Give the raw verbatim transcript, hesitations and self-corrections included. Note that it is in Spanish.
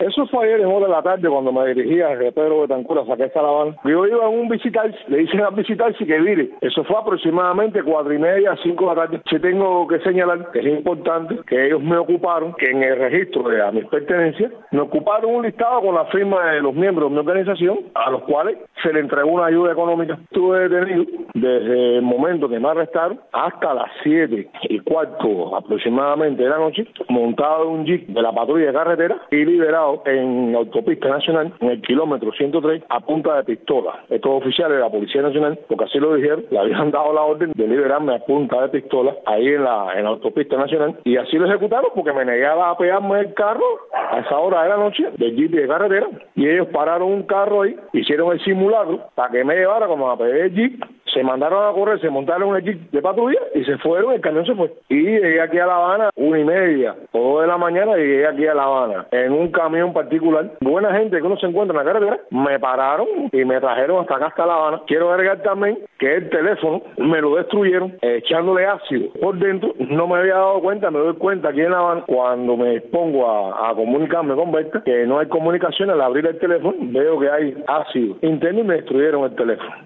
Eso fue ayer en hora de la tarde cuando me dirigía a Pedro Betancur a sacar esta La Habana. Yo iba en un visitar, le dicen al visitar si que mire, eso fue aproximadamente cuatro y media, cinco de la tarde. Sí tengo que señalar que es importante que ellos me ocuparon, que en el registro de a mis pertenencias, me ocuparon un listado con la firma de los miembros de mi organización, a los cuales se le entregó una ayuda económica. Estuve detenido desde el momento que me arrestaron hasta las siete y cuarto aproximadamente de la noche, montado en un jeep de la patrulla de carretera y liberado en autopista nacional, en el kilómetro ciento tres, a punta de pistola. Estos oficiales de la Policía Nacional, porque así lo dijeron, le habían dado la orden de liberarme a punta de pistola ahí en la, en la autopista nacional, y así lo ejecutaron porque me negaba a pegarme el carro a esa hora de la noche del jeep de carretera, y ellos pararon un carro ahí, hicieron el simulacro para que me llevara como a pedir el jeep, se mandaron a correr, se montaron en el jeep de patrulla y se fueron, el camión se fue. Y llegué aquí a La Habana, una y media, o dos de la mañana, y llegué aquí a La Habana, en un camión particular. Buena gente que uno se encuentra en la carretera, me pararon y me trajeron hasta acá, hasta La Habana. Quiero agregar también que el teléfono me lo destruyeron echándole ácido por dentro. No me había dado cuenta, me doy cuenta aquí en La Habana, cuando me pongo a, a comunicarme con Berta, que no hay comunicación. Al abrir el teléfono veo que hay ácido interno y me destruyeron el teléfono.